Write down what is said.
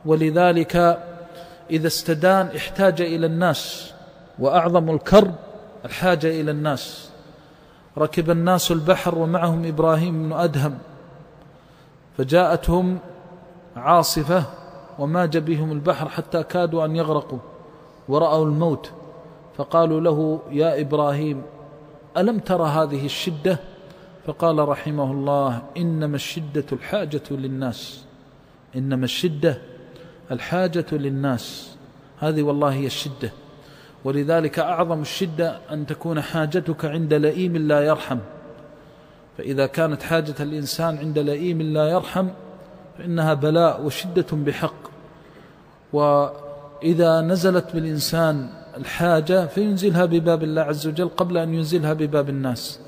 ولذلك إذا استدان احتاج إلى الناس، وأعظم الكرب الحاجة إلى الناس. ركب الناس البحر ومعهم إبراهيم بن أدهم، فجاءتهم عاصفة وماج بهم البحر حتى كادوا أن يغرقوا ورأوا الموت، فقالوا له: يا إبراهيم ألم ترى هذه الشدة؟ فقال رحمه الله: إنما الشدة الحاجة للناس، إنما الشدة الحاجة للناس، هذه والله هي الشدة. ولذلك أعظم الشدة أن تكون حاجتك عند لئيم لا يرحم، فإذا كانت حاجة الإنسان عند لئيم لا يرحم فإنها بلاء وشدة بحق. وإذا نزلت بالإنسان الحاجة فينزلها بباب الله عز وجل قبل أن ينزلها بباب الناس.